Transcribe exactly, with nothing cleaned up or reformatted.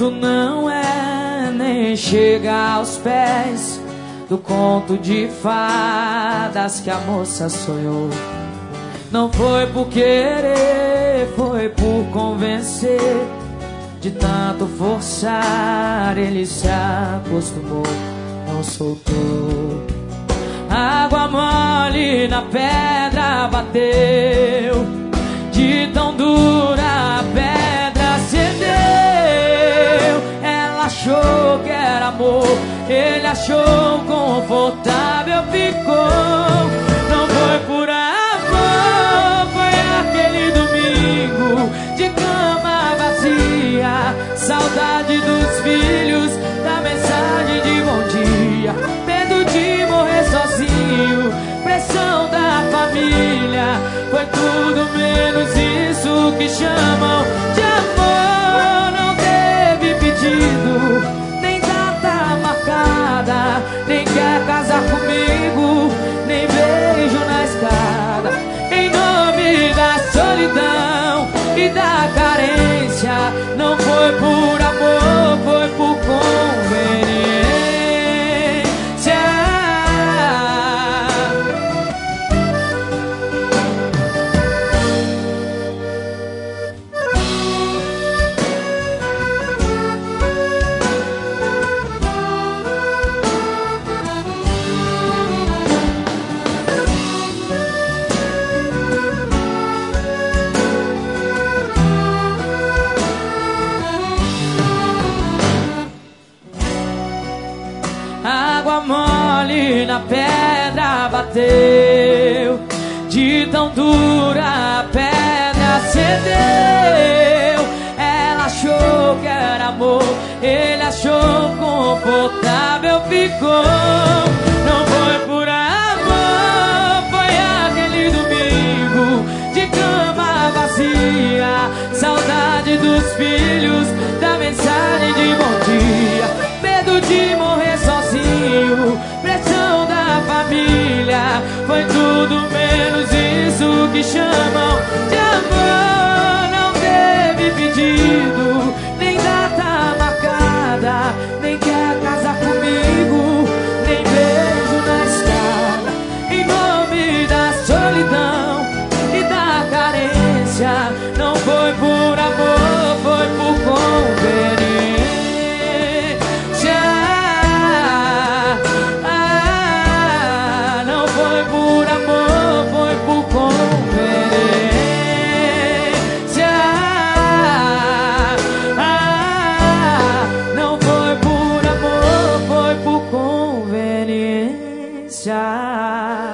Isso não é nem chega aos pés do conto de fadas que a moça sonhou. Não foi por querer, foi por convencer. De tanto forçar, ele se acostumou, não soltou. Água mole na pedra bateu, de tão dura a pedra cedeu. Ela achou que era amor, ele achou confortável, ficou. Não foi por amor, foi aquele domingo de cama vazia, saudade dos filhos, da mensagem de bom dia, medo de morrer sozinho, pressão da família. Foi tudo menos isso que chamam de amor. Não teve pedido, nem data marcada, nem quer casar comigo, nem beijo na escada. Em nome da solidão e da carência, não foi por amor, foi por conveniência. Água mole na pedra bateu, de tão dura a pedra cedeu. Ela achou que era amor, ele achou confortável, ficou. Não foi por amor, foi aquele domingo de cama vazia, saudade dos filhos, da mensagem de bom dia, medo de morrer sozinho, pressão da família. Foi tudo menos isso que chamam de amor. Não teve pedido, nem data marcada, nem quer casar comigo, nem beijo na escada. Em nome da solidão e da carência, não foi por amor, foi por conveniência. Não foi por amor, foi por conveniência.